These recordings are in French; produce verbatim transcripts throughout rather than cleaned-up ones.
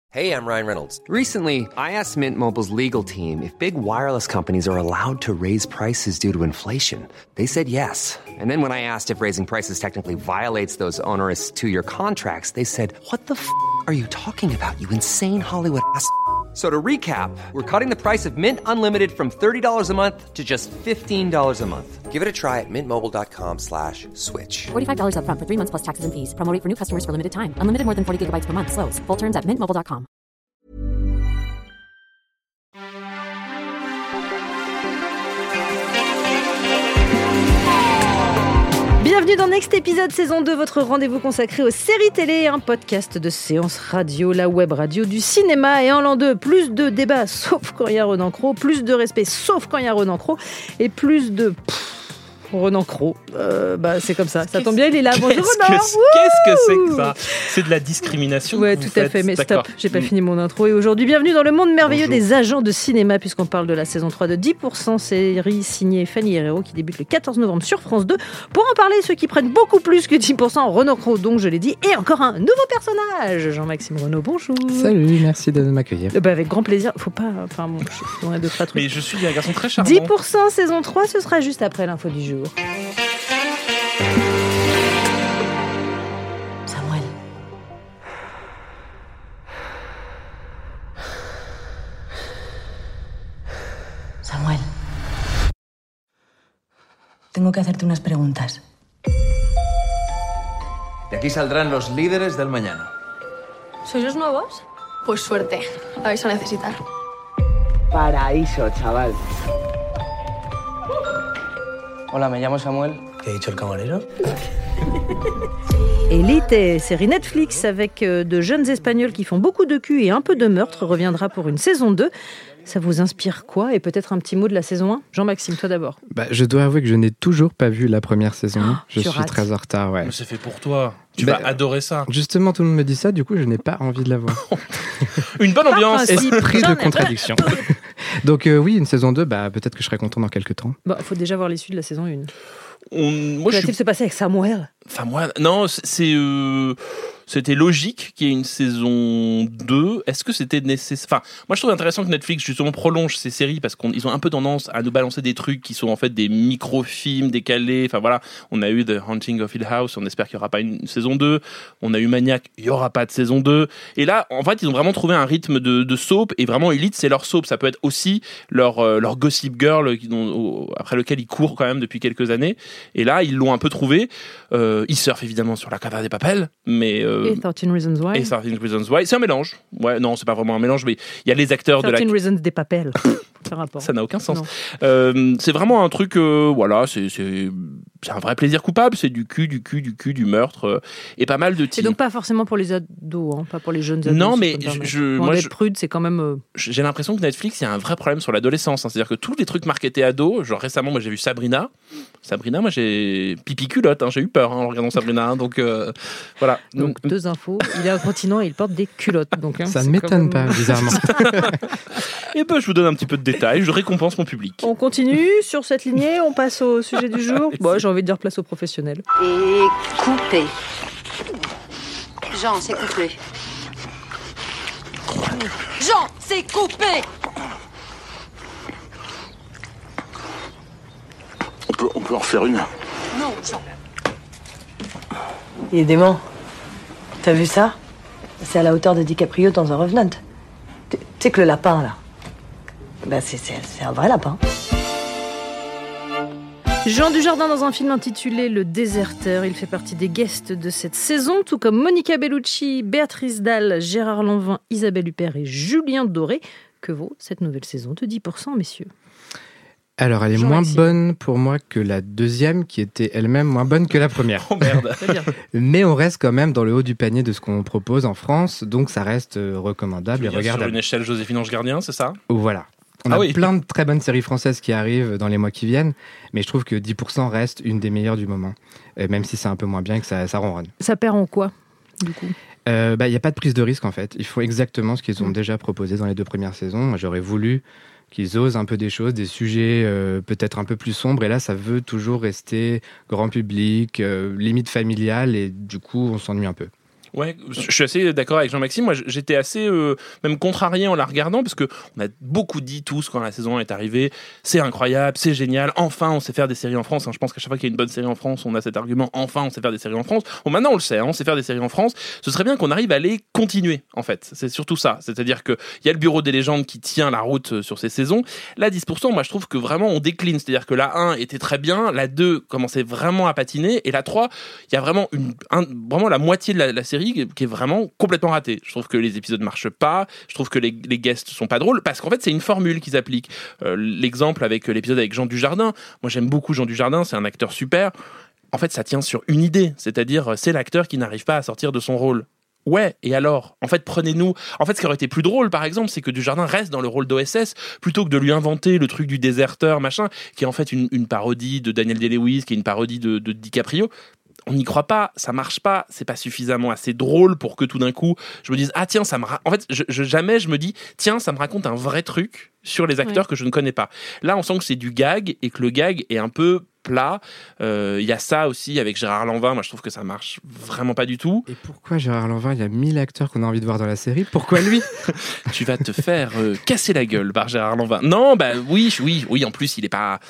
Hey, I'm Ryan Reynolds. Recently, I asked Mint Mobile's legal team if big wireless companies are allowed to raise prices due to inflation. They said yes. And then when I asked if raising prices technically violates those onerous two-year contracts, they said, what the f*** are you talking about, you insane Hollywood ass f- So to recap, we're cutting the price of Mint Unlimited from thirty dollars a month to just fifteen dollars a month. Give it a try at mintmobile.com slash switch. forty-five dollars up front for three months plus taxes and fees. Promo rate for new customers for limited time. Unlimited more than forty gigabytes per month. Slows full terms at mint mobile dot com. Bienvenue dans Next Épisode saison deux, votre rendez-vous consacré aux séries télé, un podcast de séance radio, la web radio du cinéma. Et en l'an deux, plus de débats sauf quand il y a Ronan Croc, plus de respect sauf quand il y a Ronan Croc, et plus de... Pff, Ronan Croc, euh, bah, c'est comme ça, ça tombe bien, il est là. Bonjour Qu'est-ce Ronan. que, qu'est-ce que c'est que ça ? C'est de la discrimination. Ouais, que tout vous à faites. fait, mais D'accord. stop, j'ai pas fini mon intro. Et aujourd'hui, bienvenue dans le monde merveilleux Bonjour. des agents de cinéma, puisqu'on parle de la saison trois de dix pour cent, série signée Fanny Herrero, qui débute le quatorze novembre sur France deux. Pour en parler, ceux qui prennent beaucoup plus que dix pour cent, Ronan Croc, donc je l'ai dit, et encore un nouveau personnage, Jean-Maxime Renaud, bonjour. Salut, merci de m'accueillir. Euh, bah, avec grand plaisir, faut pas, enfin bon, je- on a deux, trois trucs. Mais je suis un garçon très charmant. dix pour cent saison trois, ce sera juste après l'info du jour. Samuel. Samuel. Tengo que hacerte unas preguntas. De aquí saldrán los líderes del mañana. ¿Sois los nuevos? Pues suerte, la vais a necesitar. Paraíso, chaval. Hola, me llamo Samuel. ¿Qué ha dicho el camarero? Élite, série Netflix avec euh, de jeunes Espagnols qui font beaucoup de cul et un peu de meurtre, reviendra pour une saison deux. Ça vous inspire quoi ? Et peut-être un petit mot de la saison un ? Jean-Maxime, toi d'abord. Bah, je dois avouer que je n'ai toujours pas vu la première saison. Oh, je tu suis rates. très en retard, ouais. Mais c'est fait pour toi. Tu Bah, vas adorer ça. Justement, tout le monde me dit ça, du coup, je n'ai pas envie de la voir. Une bonne ambiance. principe. Si, Esprit j'en de ai- contradiction. Donc euh, oui, une saison deux, bah, peut-être que je serai content dans quelques temps. Bon, il faut déjà voir l'issue de la saison un. On- Moi, je Va-t-il suis. se passer avec Samuel ? Enfin, moi, non, c'est. c'est, euh, C'était logique qu'il y ait une saison deux. Est-ce que c'était nécessaire ? Enfin, moi, je trouve intéressant que Netflix, justement, prolonge ces séries parce qu'ils ont un peu tendance à nous balancer des trucs qui sont en fait des micro-films décalés. Enfin, voilà. On a eu The Haunting of Hill House. On espère qu'il n'y aura pas une saison deux. On a eu Maniac. Il n'y aura pas de saison deux. Et là, en fait, ils ont vraiment trouvé un rythme de, de soap. Et vraiment, Elite, c'est leur soap. Ça peut être aussi leur, euh, leur Gossip Girl, qui, dont, au- après lequel ils courent quand même depuis quelques années. Et là, ils l'ont un peu trouvé. Euh, ils surfent évidemment sur la Casa des Papel. Mais. Euh, Et thirteen Reasons Why. et thirteen Reasons Why. C'est un mélange. Ouais, non, c'est pas vraiment un mélange, mais il y a les acteurs de la. thirteen Reasons des papels. C'est rapport. Ça n'a aucun sens. Non. Euh, c'est vraiment un truc, euh, voilà, c'est, c'est, c'est un vrai plaisir coupable. C'est du cul, du cul, du cul, du meurtre euh, et pas mal de Et tirs. donc pas forcément pour les ados, hein, pas pour les jeunes ados. Non, si mais je peux me permettre. je- Bon, moi, d'être je- prude, c'est quand même... euh, J'ai l'impression que Netflix, il y a un vrai problème sur l'adolescence. hein. C'est-à-dire que tous les trucs marketés ados, genre récemment, moi j'ai vu Sabrina. Sabrina, moi j'ai pipi culotte. hein. J'ai eu peur hein, en regardant Sabrina. hein. donc euh, voilà. Donc, deux infos. Il est incontinent et il porte des culottes. Donc, hein, Ça c'est ne m'étonne quand même- pas, bizarrement. Et ben, je vous donne un petit peu de détails. Je récompense mon public. On continue sur cette lignée, on passe au sujet du jour. Bon, j'ai envie de dire place aux professionnels. Et coupé. Jean, c'est coupé. Jean, c'est coupé. On peut, on peut en refaire une. Non, Jean. Il est dément. T'as vu ça ? C'est à la hauteur de DiCaprio dans The Revenant. Tu tu sais que le lapin, là, bah c'est, c'est, c'est un vrai lapin. Jean Dujardin dans un film intitulé Le Déserteur. Il fait partie des guests de cette saison, tout comme Monica Bellucci, Béatrice Dalle, Gérard Lanvin, Isabelle Huppert et Julien Doré. Que vaut cette nouvelle saison de dix pour cent, messieurs ? Alors, elle est moins bonne pour moi que la deuxième, qui était elle-même moins bonne que la première. Oh merde. Très bien. Mais on reste quand même dans le haut du panier de ce qu'on propose en France, donc ça reste euh, recommandable et Sur regardable. une échelle Joséphine Ange Gardien, c'est ça ? Voilà. On Ah a oui. plein de très bonnes séries françaises qui arrivent dans les mois qui viennent, mais je trouve que dix pour cent reste une des meilleures du moment, euh, même si c'est un peu moins bien et que ça, ça ronronne. Ça perd en quoi, du coup ? Il euh, n'y bah, a pas de prise de risque en fait. Ils font exactement ce qu'ils ont Mm. déjà proposé dans les deux premières saisons. Moi, j'aurais voulu qu'ils osent un peu des choses, des sujets euh, peut-être un peu plus sombres. Et là, ça veut toujours rester grand public, euh, limite familial. Et du coup, on s'ennuie un peu. Ouais, je suis assez d'accord avec Jean-Maxime. Moi, j'étais assez euh, même contrarié en la regardant parce que on a beaucoup dit tous quand la saison un est arrivée, c'est incroyable, c'est génial. Enfin, on sait faire des séries en France. Hein. Je pense qu'à chaque fois qu'il y a une bonne série en France, on a cet argument. Enfin, on sait faire des séries en France. Bon, maintenant on le sait, hein, on sait faire des séries en France. Ce serait bien qu'on arrive à les continuer. En fait, c'est surtout ça. C'est-à-dire que il y a le Bureau des légendes qui tient la route sur ces saisons. La dix pour cent, moi, je trouve que vraiment on décline. C'est-à-dire que la un était très bien, la deux commençait vraiment à patiner, et la trois, il y a vraiment une, un, vraiment la moitié de la, la série qui est vraiment complètement raté. Je trouve que les épisodes marchent pas, je trouve que les, les guests sont pas drôles, parce qu'en fait c'est une formule qu'ils appliquent. Euh, l'exemple avec l'épisode avec Jean Dujardin, moi j'aime beaucoup Jean Dujardin, c'est un acteur super. En fait ça tient sur une idée, c'est-à-dire c'est l'acteur qui n'arrive pas à sortir de son rôle. Ouais, et alors ? En fait, prenez-nous... En fait, ce qui aurait été plus drôle, par exemple, c'est que Dujardin reste dans le rôle d'O S S, plutôt que de lui inventer le truc du déserteur, machin, qui est en fait une, une parodie de Daniel Day-Lewis, qui est une parodie de, de DiCaprio. On n'y croit pas, ça marche pas, c'est pas suffisamment assez drôle pour que tout d'un coup, je me dise, ah tiens, ça me... Ra... En fait, je, je, jamais je me dis, tiens, ça me raconte un vrai truc sur les acteurs ouais. que je ne connais pas. Là, on sent que c'est du gag, et que le gag est un peu... plat. Il euh, y a ça aussi avec Gérard Lanvin. Moi, je trouve que ça marche vraiment pas du tout. Et pourquoi Gérard Lanvin ? Il y a mille acteurs qu'on a envie de voir dans la série. Pourquoi lui ? Tu vas te faire euh, casser la gueule par Gérard Lanvin. Non, bah oui, oui, oui. En plus, il est pas.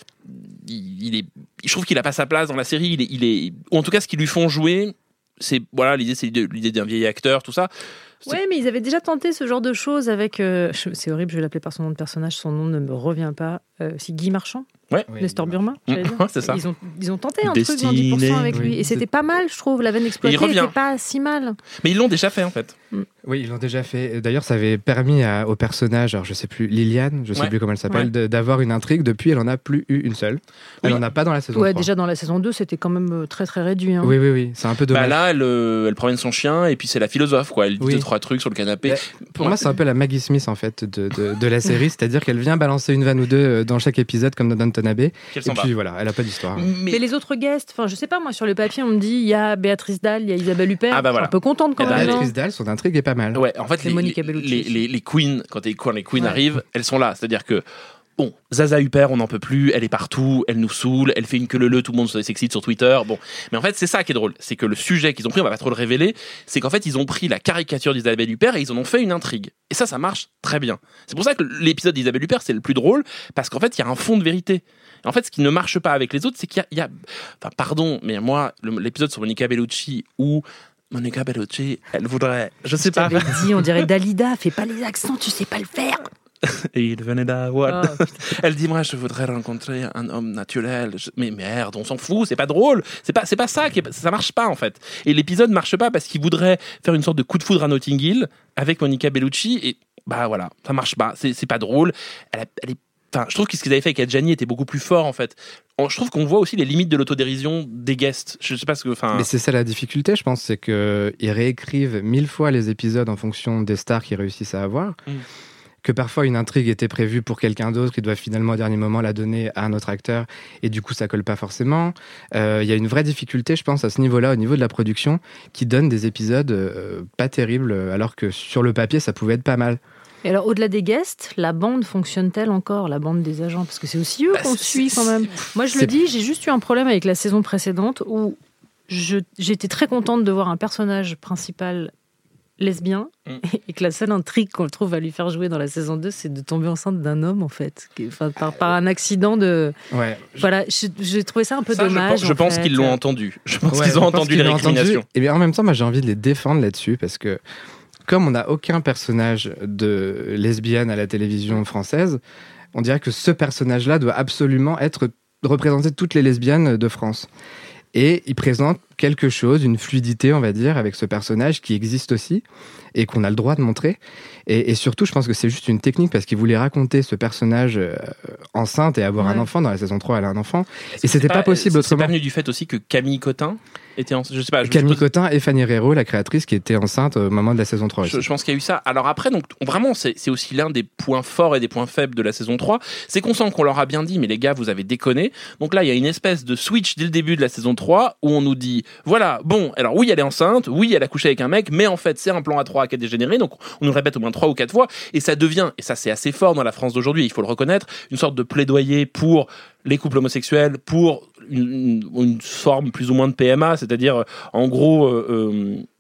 Il, il est. Je trouve qu'il a pas sa place dans la série. Il est. Il est... Ou en tout cas, ce qu'ils lui font jouer, c'est voilà l'idée, c'est l'idée d'un vieil acteur, tout ça. Oui, mais ils avaient déjà tenté ce genre de choses avec. Euh, c'est horrible, je vais l'appeler par son nom de personnage. Son nom ne me revient pas. Euh, c'est Guy Marchand. Ouais. Nestor Burma, j'allais dire. Ouais, c'est ça. Ils ont, ils ont tenté un Destiné. truc dans dix pour cent avec lui. Oui, et c'était pas mal, je trouve. La veine exploitée n'était pas si mal. Mais ils l'ont déjà fait, en fait. Mm. Oui, ils l'ont déjà fait. D'ailleurs, ça avait permis à, au personnage, alors je sais plus, Liliane, je sais ouais. plus comment elle s'appelle, ouais. de, d'avoir une intrigue. Depuis, elle en a plus eu une seule. Elle oui. en a pas dans la saison ouais, trois. Déjà dans la saison deux, c'était quand même très très réduit. Hein. Oui, oui, oui. C'est un peu dommage. Bah là, elle, euh, elle promène son chien et puis c'est la philosophe, quoi. Elle dit oui. deux, trois trucs sur le canapé. Bah, pour moi, c'est un peu la Maggie Smith, en fait, de, de, de la série. C'est-à-dire qu'elle vient balancer une vanne ou deux dans chaque épisode, comme dans Downton Abbey. Et puis voilà, elle a pas d'histoire. Mais... Mais les autres guests, enfin, je sais pas, moi, sur le papier, on me dit, il y a Béatrice Dalle, il y a Isabelle Huppert. Ah bah voilà. Je suis un peu contente quand même. Béatrice Dalle, son intrigue est pas mal. Ouais, en fait, les, les, les, les, les queens, quand les, quand les queens ouais. arrivent, elles sont là. C'est-à-dire que, bon, Zaza Huppert, on n'en peut plus, elle est partout, elle nous saoule, elle fait une queue leu, tout le monde s'excite sur Twitter. Bon, mais en fait, c'est ça qui est drôle. C'est que le sujet qu'ils ont pris, on va pas trop le révéler, c'est qu'en fait, ils ont pris la caricature d'Isabelle Huppert et ils en ont fait une intrigue. Et ça, ça marche très bien. C'est pour ça que l'épisode d'Isabelle Huppert, c'est le plus drôle, parce qu'en fait, il y a un fond de vérité. En fait, ce qui ne marche pas avec les autres, c'est qu'il y a, il y a... Enfin, pardon, mais moi, le, l'épisode sur Monica Bellucci où Monica Bellucci, elle voudrait... Je sais je pas. dit, on dirait Dalida, fais pas les accents, tu sais pas le faire. Et il venait d'avoir... Oh, elle dit, moi, je voudrais rencontrer un homme naturel. Je... Mais merde, on s'en fout, c'est pas drôle. C'est pas, c'est pas ça, qui est... ça marche pas, en fait. Et l'épisode marche pas parce qu'il voudrait faire une sorte de coup de foudre à Notting Hill avec Monica Bellucci. Et bah voilà, ça marche pas. C'est, c'est pas drôle. Elle, a... elle est Enfin, je trouve que ce qu'ils avaient fait avec Adjani était beaucoup plus fort, en fait. Je trouve qu'on voit aussi les limites de l'autodérision des guests. Je sais pas ce que... Enfin... Mais c'est ça la difficulté, je pense, c'est qu'ils réécrivent mille fois les épisodes en fonction des stars qu'ils réussissent à avoir. Mm. Que parfois une intrigue était prévue pour quelqu'un d'autre qui doit finalement au dernier moment la donner à un autre acteur et du coup ça colle pas forcément. Il euh, y a une vraie difficulté, je pense, à ce niveau-là, au niveau de la production, qui donne des épisodes euh, pas terribles, alors que sur le papier ça pouvait être pas mal. Et alors, au-delà des guests, la bande fonctionne-t-elle encore, la bande des agents ? Parce que c'est aussi eux bah, qu'on suit quand même. Moi, je le dis, j'ai juste eu un problème avec la saison précédente où je, j'étais très contente de voir un personnage principal lesbien mm. et que la seule intrigue qu'on trouve à lui faire jouer dans la saison deux, c'est de tomber enceinte d'un homme, en fait. Enfin, par, par un accident de... Ouais. Voilà, j'ai, j'ai trouvé ça un peu ça, dommage. Je, je pense fait. qu'ils l'ont entendu. Je pense ouais, qu'ils ont entendu les récriminations. Et bien en même temps, moi, j'ai envie de les défendre là-dessus parce que comme on n'a aucun personnage de lesbienne à la télévision française, on dirait que ce personnage-là doit absolument être représenter toutes les lesbiennes de France. Et il présente quelque chose, une fluidité, on va dire, avec ce personnage qui existe aussi et qu'on a le droit de montrer. Et, et surtout, je pense que c'est juste une technique parce qu'il voulait raconter ce personnage euh, enceinte et avoir ouais. un enfant. Dans la saison trois, elle a un enfant. Est-ce et c'était pas, pas possible c'est, autrement. C'est pas venu du fait aussi que Camille Cotin était enceinte. Je sais pas. Je Camille suppose... Cotin et Fanny Herrero, la créatrice, qui était enceinte au moment de la saison trois. Je, je pense qu'il y a eu ça. Alors après, donc vraiment, c'est, c'est aussi l'un des points forts et des points faibles de la saison trois. C'est qu'on sent qu'on leur a bien dit, mais les gars, vous avez déconné. Donc là, il y a une espèce de switch dès le début de la saison trois où on nous dit, voilà, bon, alors oui, elle est enceinte, oui, elle a couché avec un mec, mais en fait, c'est un plan A trois qui a dégénéré. Donc on nous le répète au moins trois ou quatre fois. Et ça devient, et ça c'est assez fort dans la France d'aujourd'hui, il faut le reconnaître, une sorte de plaidoyer pour les couples homosexuels, pour une, une, une forme plus ou moins de P M A, c'est-à-dire en gros euh, euh,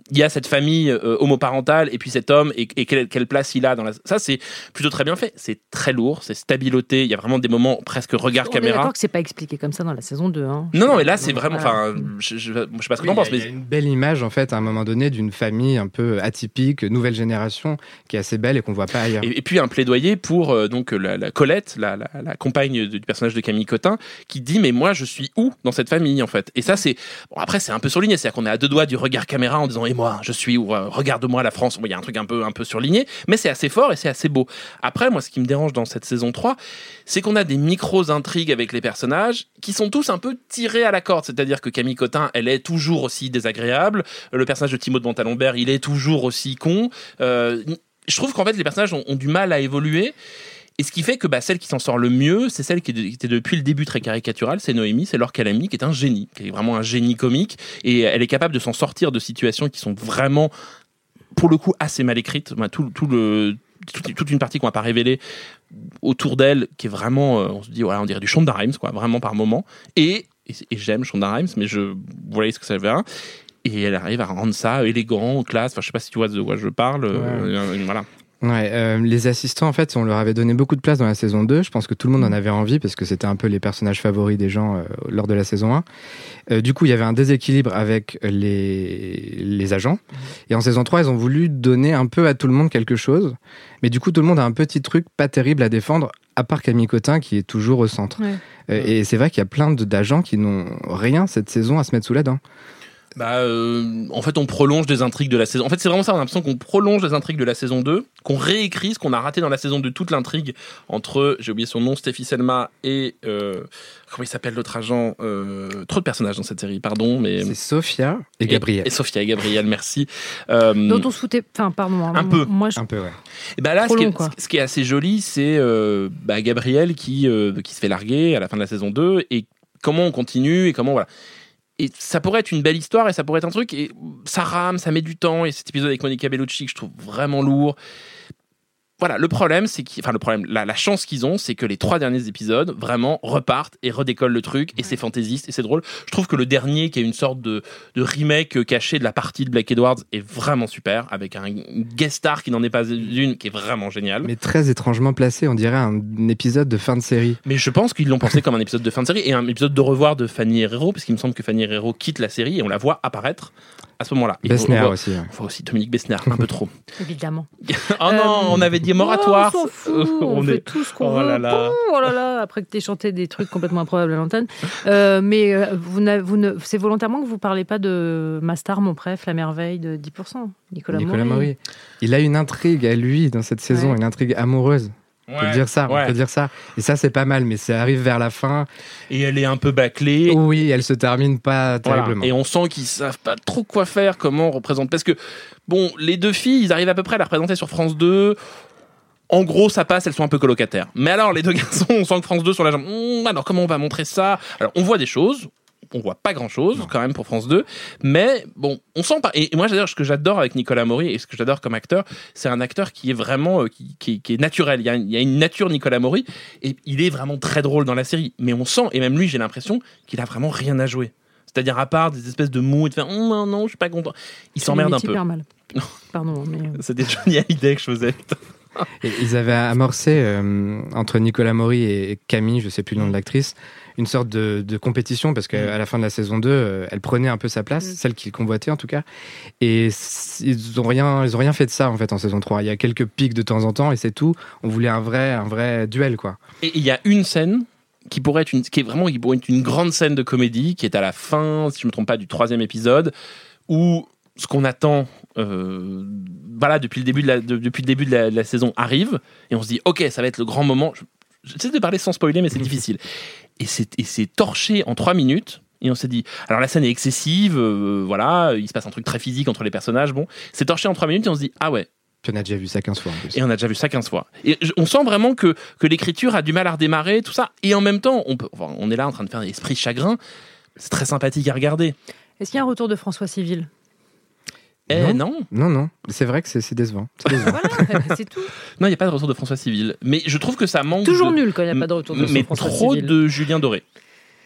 il y a cette famille euh, homoparentale et puis cet homme et, et quelle, quelle place il a dans la... Ça, c'est plutôt très bien fait. C'est très lourd, c'est stabiloté. Il y a vraiment des moments presque regard On caméra. est d'accord que c'est pas expliqué comme ça dans la saison deux. Hein. Non, non, mais là, c'est vraiment... Voilà. Enfin, je, je, je sais pas ce que Oui, t'en penses, il y a- mais... Il y a une belle image, en fait, à un moment donné, d'une famille un peu atypique, nouvelle génération, qui est assez belle et qu'on voit pas ailleurs. Et, et puis un plaidoyer pour euh, donc la, la Colette, la, la, la compagne du personnage de Camille Cotin, qui dit mais moi je suis où dans cette famille en fait. Et ça c'est bon, après c'est un peu surligné, c'est-à-dire qu'on est à deux doigts du regard caméra en disant et moi je suis où, euh, regarde-moi la France. Bon, il y a un truc un peu un peu surligné, mais c'est assez fort et c'est assez beau. Après moi ce qui me dérange dans cette saison trois, c'est qu'on a des micros intrigues avec les personnages qui sont tous un peu tirés à la corde, c'est-à-dire que Camille Cotin elle est toujours aussi désagréable, le personnage de Thibaut de Montalembert il est toujours aussi con. Euh, je trouve qu'en fait les personnages ont, ont du mal à évoluer. Et ce qui fait que bah, celle qui s'en sort le mieux, c'est celle qui était depuis le début très caricaturale, c'est Noémie, c'est Laure Calamy, qui est un génie, qui est vraiment un génie comique, et elle est capable de s'en sortir de situations qui sont vraiment, pour le coup, assez mal écrites. Bah, tout, tout le, toute, toute une partie qu'on n'a pas révélée autour d'elle, qui est vraiment, euh, on se dit, voilà, on dirait du Shonda Rhimes, quoi, vraiment par moment. Et, et, et j'aime Shonda Rhimes, mais je, vous voyez ce que ça veut dire. Et elle arrive à rendre ça élégant, classe. Enfin, je sais pas si tu vois de quoi je parle. Ouais. Euh, voilà. Ouais, euh, les assistants, en fait, on leur avait donné beaucoup de place dans la saison deux. Je pense que tout le monde en avait envie parce que c'était un peu les personnages favoris des gens euh, lors de la saison un. Euh, du coup, il y avait un déséquilibre avec les, les agents. Et en saison trois, ils ont voulu donner un peu à tout le monde quelque chose. Mais du coup, tout le monde a un petit truc pas terrible à défendre, à part Camille Cotin qui est toujours au centre. Ouais. Euh, et c'est vrai qu'il y a plein de, d'agents qui n'ont rien cette saison à se mettre sous la dent. Bah, euh, en fait, on prolonge des intrigues de la saison. En fait, c'est vraiment ça. On a l'impression qu'on prolonge les intrigues de la saison deux, qu'on réécrit ce qu'on a raté dans la saison deux, toute l'intrigue entre, j'ai oublié son nom, Stéphie Selma et euh, comment il s'appelle l'autre agent. Euh, trop de personnages dans cette série, pardon, mais c'est Sophia et Gabriel. Et, et Sophia et Gabriel, merci. Euh, Dont on se foutait. Enfin, pardon. Un peu. Moi, je... Un peu, ouais. Et bah là, Trop ce qui, long, est, quoi. ce qui est assez joli, c'est euh, bah, Gabriel qui euh, qui se fait larguer à la fin de la saison deux et comment on continue et comment voilà. Et ça pourrait être une belle histoire et ça pourrait être un truc et ça rame, ça met du temps et cet épisode avec Monica Bellucci que je trouve vraiment lourd. Voilà, le problème, c'est qu'il, enfin le problème, la, la chance qu'ils ont, c'est que les trois derniers épisodes vraiment repartent et redécollent le truc et c'est fantaisiste et c'est drôle. Je trouve que le dernier, qui est une sorte de, de remake caché de la partie de Blake Edwards, est vraiment super avec un guest star qui n'en est pas une, qui est vraiment génial. Mais très étrangement placé, on dirait un épisode de fin de série. Mais je pense qu'ils l'ont pensé comme un épisode de fin de série et un épisode de revoir de Fanny Herrero, parce qu'il me semble que Fanny Herrero quitte la série et on la voit apparaître à ce moment-là. Et Bessner on voit, aussi. Ouais. On voit aussi Dominique Bessner, un peu trop. Évidemment. Oh non, on avait dit moratoire. Oh, on s'en fout, on, on fait est... tout ce qu'on oh veut. Là là. Oh là là, après que t'aies chanté des trucs complètement improbables à l'antenne. Euh, mais euh, vous n'avez, vous ne, c'est volontairement que vous parlez pas de ma star, mon préf, la merveille de dix pour cent. Nicolas, Nicolas Maury. Maury. Il a une intrigue à lui dans cette saison, Ouais. une intrigue amoureuse. On peut Ouais, dire ça, ouais. on peut dire ça. Et ça, c'est pas mal, mais ça arrive vers la fin. Et elle est un peu bâclée. Oui, elle se termine pas Voilà. terriblement. Et on sent qu'ils savent pas trop quoi faire, comment on représente. Parce que, bon, les deux filles, ils arrivent à peu près à la représenter sur France deux. En gros, ça passe, elles sont un peu colocataires. Mais alors, les deux garçons, on sent que France deux sur la jambe. Mmh, alors, comment on va montrer ça? Alors, on voit des choses. On voit pas grand chose quand même pour France deux, mais bon, on sent pas. Et moi, j'adore ce que j'adore avec Nicolas Maury et ce que j'adore comme acteur, c'est un acteur qui est vraiment euh, qui, qui, qui est naturel. Il y, a, il y a une nature Nicolas Maury et il est vraiment très drôle dans la série. Mais on sent, et même lui, j'ai l'impression qu'il a vraiment rien à jouer. C'est-à-dire à part des espèces de mots et de faire oh, non non, je suis pas content. Il C'est s'emmerde un limite peu. hyper mal. Pardon, mais C'était Johnny Hallyday que je faisais. Et ils avaient amorcé euh, entre Nicolas Maury et Camille, je sais plus le nom de l'actrice, une sorte de, de compétition parce qu'à la fin de la saison deux, euh, elle prenait un peu sa place, mm. celle qu'ils convoitaient en tout cas. Et ils ont rien, ils ont rien fait de ça en fait en saison trois. Il y a quelques pics de temps en temps et c'est tout. On voulait un vrai, un vrai duel quoi. Et il y a une scène qui pourrait être une, qui est vraiment qui pourrait être une grande scène de comédie qui est à la fin, si je me trompe pas, du troisième épisode où ce qu'on attend, euh, voilà, depuis le début de la, de, depuis le début de la, de la saison arrive et on se dit ok, ça va être le grand moment. Je, j'essaie de parler sans spoiler, mais c'est difficile. Et c'est, et c'est torché en trois minutes. Et on s'est dit, alors la scène est excessive, euh, voilà, il se passe un truc très physique entre les personnages. Bon, c'est torché en trois minutes et on se dit ah ouais. Puis on a déjà vu ça quinze fois en plus. Et on a déjà vu ça quinze fois. Et on sent vraiment que, que l'écriture a du mal à redémarrer, tout ça. Et en même temps, on, peut, enfin, on est là en train de faire un esprit chagrin. C'est très sympathique à regarder. Est-ce qu'il y a un retour de François Civil? Eh non. non. Non, non. C'est vrai que c'est, c'est décevant. C'est décevant. Voilà, c'est tout. Non, il n'y a pas de retour de François Civil. Mais je trouve que ça manque. Toujours de... nul quand il n'y a pas de retour de Mais François trop Civil. de Julien Doré.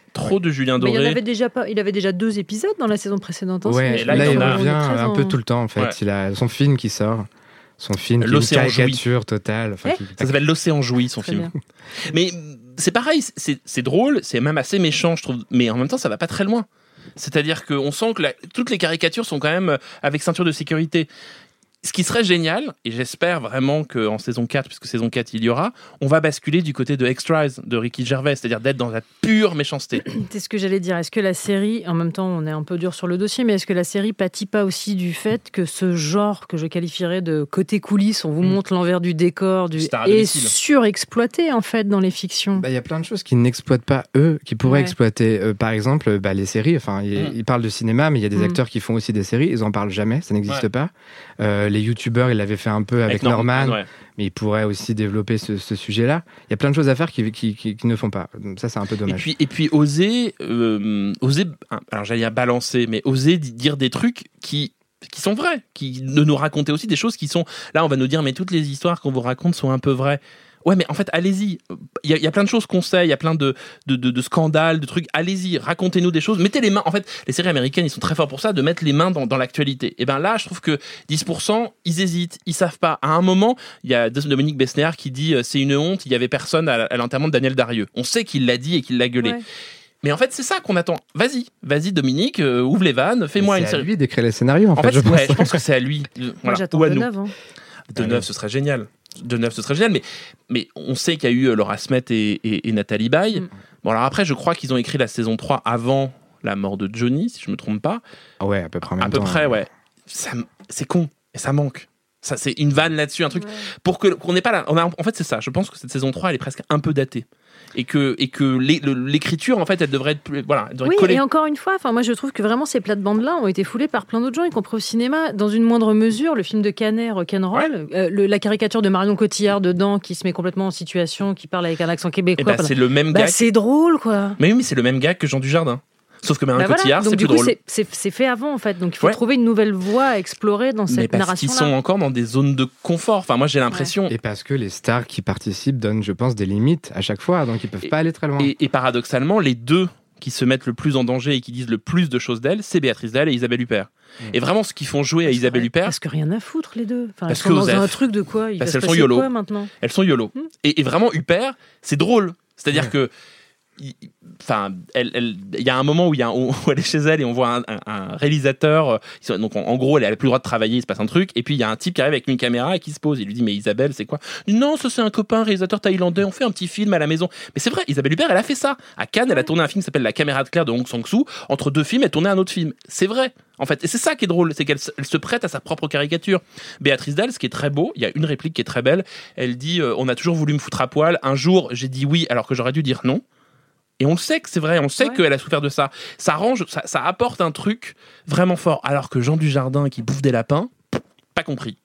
trop de Julien Mais Doré. il, y en avait déjà pas, il avait déjà deux épisodes dans la saison précédente. Hein, Ouais, si là, là, il il en a- revient on est très un peu en- tout le temps en fait. Ouais. Il a son film qui sort. Son film qui est une L'Océan Jouy. caricature totale. Enfin, Eh qui- Ça s'appelle L'Océan Jouy, son Très film. bien. Mais c'est pareil, c'est, c'est drôle, c'est même assez méchant, je trouve. Mais en même temps, ça va pas très loin. C'est-à-dire qu'on sent que la- toutes les caricatures sont quand même avec ceinture de sécurité. Ce qui serait génial, et j'espère vraiment qu'en saison quatre, puisque saison quatre il y aura, on va basculer du côté de Extras de Ricky Gervais, c'est-à-dire d'être dans la pure méchanceté. C'est ce que j'allais dire. Est-ce que la série, en même temps, on est un peu dur sur le dossier, mais est-ce que la série pâtit pas aussi du fait que ce genre que je qualifierais de côté coulisses, on vous Mm. montre l'envers du décor, du... Star à est domicile. surexploité en fait dans les fictions. Bah, il y a plein de choses qu'ils n'exploitent pas eux, qui pourraient Ouais. exploiter. Euh, par exemple, bah, les séries. Enfin, ils, Mm. ils parlent de cinéma, mais il y a des Mm. acteurs qui font aussi des séries. Ils en parlent jamais, ça n'existe Ouais. pas. Euh, les youtubeurs, ils l'avaient fait un peu avec, Norman, ouais. mais ils pourraient aussi développer ce, ce sujet-là. Il y a plein de choses à faire qui, qui, qui, qui ne font pas. Donc ça, c'est un peu Et dommage. puis, et puis oser, euh, oser, alors j'allais dire balancer, mais oser di- dire des trucs qui qui sont vrais, qui de nous raconter aussi des choses qui sont. Là, on va nous dire, mais toutes les histoires qu'on vous raconte sont un peu vraies. Ouais, mais en fait, allez-y. Il y, a- il y a plein de choses qu'on sait, il y a plein de, de, de, de scandales, de trucs. Allez-y, racontez-nous des choses. Mettez les mains. En fait, les séries américaines, ils sont très forts pour ça, de mettre les mains dans, dans l'actualité. Et ben là, je trouve que dix pour cent, ils hésitent, ils savent pas. À un moment, il y a Dominique Besnéard qui dit euh, c'est une honte, il y avait personne à, à l'enterrement de Daniel Darieux. On sait qu'il l'a dit et qu'il l'a gueulé. Ouais. Mais en fait, c'est ça qu'on attend. Vas-y, vas-y, Dominique, euh, ouvre les vannes, fais-moi C'est une à série. lui d'écrire les scénarios, en, En fait, fait, je pense. ouais, je pense que c'est à lui. Euh, Moi, voilà. j'attends Ou à de nous. neuf. Hein. De neuf, ce serait génial. De neuf, ce serait génial. Mais, mais on sait qu'il y a eu euh, Laura Smet et, et, et Nathalie Baye. Mm. Bon, alors après, je crois qu'ils ont écrit la saison trois avant la mort de Johnny, si je me trompe pas. Ah ouais, à peu près en même À peu temps. près, ouais. Ça, c'est con. Et ça manque. Ça, c'est une vanne là-dessus, un truc. Ouais. Pour que, qu'on n'ait pas là. On a, en fait, c'est ça. Je pense que cette saison trois, elle est presque un peu datée. Et que, et que l'é- le- l'écriture, en fait, elle devrait être plus. Voilà, elle devrait Oui, être collée. et encore une fois, enfin moi je trouve que vraiment ces plates-bandes-là ont été foulées par plein d'autres gens, y compris au cinéma. Dans une moindre mesure, le film de Canet, Rock'n'Roll, euh, le- la caricature de Marion Cotillard dedans, qui se met complètement en situation, qui parle avec un accent Et québécois. bah, pendant- c'est le même Bah, gars. c'est drôle, quoi. Mais oui, mais c'est le même gars que Jean Dujardin. Sauf que Marion Bah voilà. Cotillard, Donc c'est du plus coup, drôle. c'est- c'est c'est fait avant en fait. Donc il faut Ouais. trouver une nouvelle voie à explorer dans Mais cette parce qu'ils narration-là. sont encore dans des zones de confort. Enfin, moi, j'ai l'impression. Et parce que les stars qui participent donnent, je pense, des limites à chaque fois, donc ils peuvent Et- pas aller très loin. Et, et paradoxalement, les deux qui se mettent le plus en danger et qui disent le plus de choses d'elle, c'est Béatrice Dalle et Isabelle Huppert. Et vraiment, ce qu'ils font jouer à Isabelle Huppert, Parce que rien à foutre les deux. Enfin, Parce ils sont que dans Osef. un truc de quoi Il Parce va se qu'elles sont passer YOLO. quoi maintenant elles sont YOLO. Hmm. Et, et vraiment, Huppert, c'est drôle. C'est-à-dire Ouais. que. il- Enfin, elle, elle- il y a un moment où, il y a un- où elle est chez elle et on voit un, un- un réalisateur. euh, ils sont- Donc, en, en gros, elle a plus le droit de travailler, il se passe un truc. Et puis, il y a un type qui arrive avec une caméra et qui se pose. Il lui dit, mais Isabelle, c'est quoi? Il dit, non, ça, c'est un copain réalisateur thaïlandais. On fait un petit film à la maison. Mais c'est vrai, Isabelle Huppert, elle a fait ça. À Cannes, elle a tourné un film qui s'appelle La caméra de Claire de Hong Sang-soo. Entre deux films, elle tournait un autre film. C'est vrai. En fait, et c'est ça qui est drôle, c'est qu'elle se, elle se prête à sa propre caricature. Béatrice Dalle, ce qui est très beau, il y a une réplique qui est très belle. Elle dit euh, on a toujours voulu me foutre à poil. Un jour, j'ai dit oui alors que j'aurais dû dire non. Et on le sait que c'est vrai, on sait Ouais. qu'elle a souffert de ça. Ça range, ça, ça apporte un truc vraiment fort. Alors que Jean Dujardin qui bouffe des lapins, pas compris.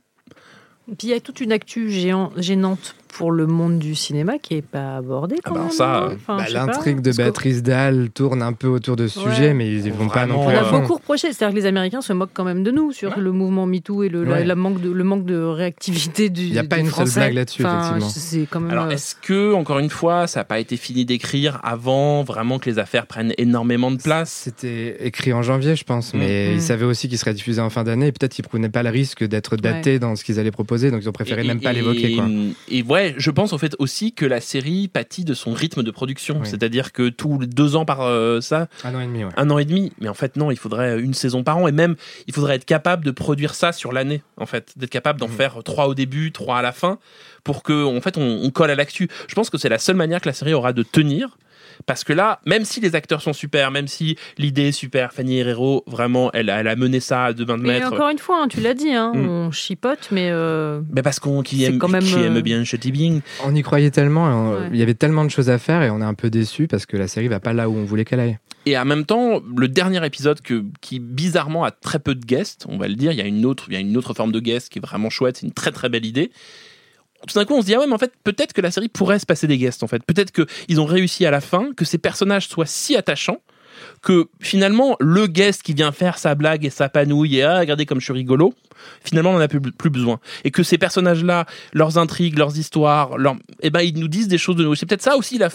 Et puis il y a toute une actu géant, gênante pour le monde du cinéma qui est pas abordée quand Ah bah même. ça, hein. euh, Enfin, Bah, je sais pas, l'intrigue de parce que- Béatrice Dalle tourne un peu autour de ce sujet, Ouais. mais ils vont pas Vraiment, non On plus a à fond. beaucoup reproché, c'est-à-dire que les Américains se moquent quand même de nous sur Ouais. le mouvement MeToo et le, la- Ouais. la manque de, le manque de réactivité du. Il y a pas des une seule Français. blague là-dessus, Enfin, effectivement. C'est quand même. Alors, euh, est-ce que, encore une fois, ça n'a pas été fini d'écrire avant vraiment que les affaires prennent énormément de place? C'était écrit en janvier, je pense, mais Mm. ils savaient aussi qu'il serait diffusé en fin d'année, et peut-être qu'ils prenaient pas le risque d'être datés dans ce qu'ils allaient proposer, donc ils ont préféré Et- même pas et- l'évoquer, quoi. Et ouais, je pense au fait aussi que la série pâtit de son rythme de production. Oui. C'est-à-dire que tous les deux ans par euh, ça, Un an et demi, ouais. un an et demi. Mais en fait, non, il faudrait une saison par an. Et même, il faudrait être capable de produire ça sur l'année, en fait. D'être capable d'en Mhm. faire trois au début, trois à la fin, pour que, en fait, on, on colle à l'actu. Je pense que c'est la seule manière que la série aura de tenir. Parce que là, même si les acteurs sont super, même si l'idée est super, Fanny Herrero, vraiment, elle, a- elle a mené ça à deux vingt Mais mètres. encore une fois, hein, tu l'as dit, hein, Mm. on chipote, mais. euh, Mais parce qu'on qui C'est aime, quand même, qui euh, aime bien Chetty Bing. On y croyait tellement, et on- Ouais. il y avait tellement de choses à faire, et on est un peu déçus parce que la série va pas là où on voulait qu'elle aille. Et en même temps, le dernier épisode que, qui bizarrement a très peu de guests, on va le dire, il y a une autre, il y a une autre forme de guest qui est vraiment chouette, c'est une très très belle idée. Tout d'un coup, on se dit ah ouais, mais en fait, peut-être que la série pourrait se passer des guests en fait. Peut-être que ils ont réussi à la fin, que ces personnages soient si attachants que finalement le guest qui vient faire sa blague et sa panouille et ah regardez comme je suis rigolo, finalement on en a plus, plus besoin. Et que ces personnages-là, leurs intrigues, leurs histoires, leurs, eh ben ils nous disent des choses de nous. C'est peut-être ça aussi la force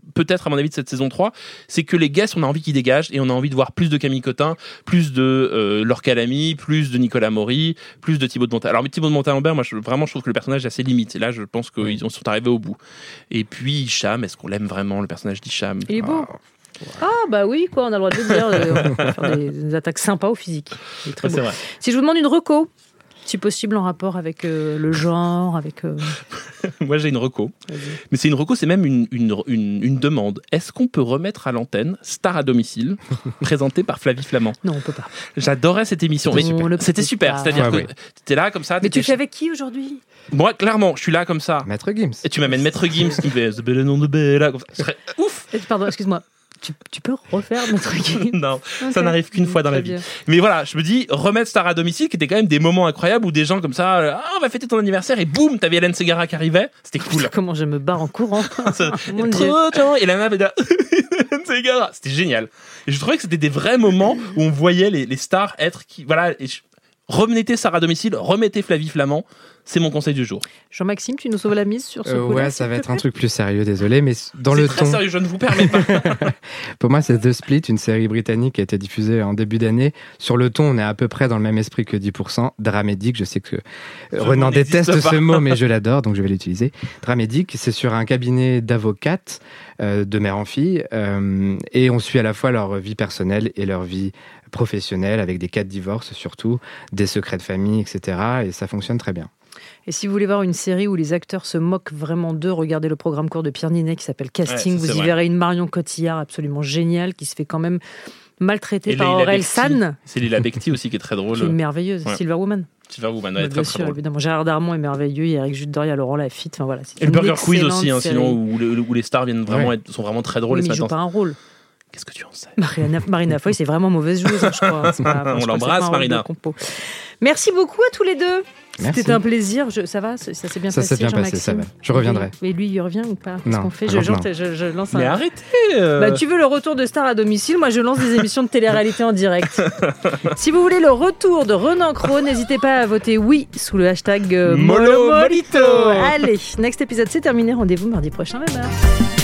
peut-être à mon avis de cette saison trois, c'est que les guests, on a envie qu'ils dégagent et on a envie de voir plus de Camille Cotin, plus de euh, Laure Calamy, plus de Nicolas Maury, plus de Thibaut de Montalembert. Alors mais Thibaut de Montalembert, moi je, vraiment je trouve que le personnage a ses limites. Et là je pense qu'ils oui. sont arrivés au bout. Et puis Hicham, est-ce qu'on l'aime vraiment le personnage d'Hicham? Il est beau. Ah. Ah bah oui quoi, on a le droit de le dire, on va faire des, des attaques sympas au physique. C'est très ouais, beau. C'est vrai. Si je vous demande une reco, si possible en rapport avec euh, le genre, avec. Euh... Moi j'ai une reco, Vas-y. mais c'est une reco, c'est même une, une, une, une demande. Est-ce qu'on peut remettre à l'antenne Star à domicile, présentée par Flavie Flamand? Non, on peut pas. J'adorais cette émission, mais super. C'était super. Pas. C'est-à-dire ouais, que ouais. tu étais là comme ça. Mais tu fais avec qui aujourd'hui? Moi, clairement, je suis là comme ça. Maître Gims. Et tu m'amènes Maître Gims qui me fait The Belle Nom de Bella. Ce serait ouf. Pardon, excuse-moi. Tu, tu peux refaire Maître Gims? Non, okay. ça n'arrive qu'une fois dans la vie. Bien. Mais voilà, je me dis, remettre Star à domicile, qui était quand même des moments incroyables où des gens comme ça, ah, on va fêter ton anniversaire, et boum, t'avais Hélène Ségara qui arrivait. C'était cool. Comment je me barre en courant. Ça, Mon Dieu. Trop, et la meuf était là, Hélène Ségara. C'était génial. Et je trouvais que c'était des vrais moments où on voyait les, les stars être qui, voilà, et je, remettez Star à domicile, remettez Flavie Flamand. C'est mon conseil du jour. Jean-Maxime, tu nous sauves la mise sur ce euh, coup-là? Ouais, ça va être un truc plus sérieux, désolé, mais dans c'est le très ton. sérieux, je ne vous permets pas. Pour moi, c'est The Split, une série britannique qui a été diffusée en début d'année. Sur le ton, on est à peu près dans le même esprit que dix pour cent. Dramédique, je sais que ce Renan déteste ce mot, mais je l'adore, donc je vais l'utiliser. Dramédique, c'est sur un cabinet d'avocates euh, de mère en fille, euh, et on suit à la fois leur vie personnelle et leur vie professionnelle, avec des cas de divorce surtout, des secrets de famille, et cetera. Et ça fonctionne très bien. Et si vous voulez voir une série où les acteurs se moquent vraiment d'eux, regardez le programme court de Pierre Ninet qui s'appelle Casting. Ouais, vous y vrai. verrez une Marion Cotillard absolument géniale qui se fait quand même maltraiter et par Aurel San. C'est Lila Becti aussi qui est très drôle. Qui est merveilleuse. Ouais. Silverwoman. Silverwoman, ouais, bien très, sûr, très drôle. Évidemment. Gérard Darmon est merveilleux, il y a Eric Jude Doria, Laurent Lafitte. Enfin, voilà, et le Burger Quiz aussi, hein, sinon, où, le, où les stars viennent vraiment ouais. être, sont vraiment très drôles. Oui, et mais ils jouent pas un rôle. Qu'est-ce que tu en sais? Marina, Marina Foy, c'est vraiment mauvaise joueuse, hein, je crois. C'est pas, On je l'embrasse, crois Marina. Merci beaucoup à tous les deux. Merci. C'était un plaisir. Je, ça va, ça s'est bien ça passé. Ça s'est bien passé, ça va. Je reviendrai. Et lui, il revient ou pas? Non. Ce qu'on fait, je, je, je, je lance un. Mais arrêtez. Euh... Bah, tu veux le retour de Star à domicile? Moi, je lance des émissions de télé-réalité en direct. Si vous voulez le retour de Renan Cros, n'hésitez pas à voter oui sous le hashtag euh, Molo Molito. Allez, next épisode, c'est terminé. Rendez-vous mardi prochain, même heure.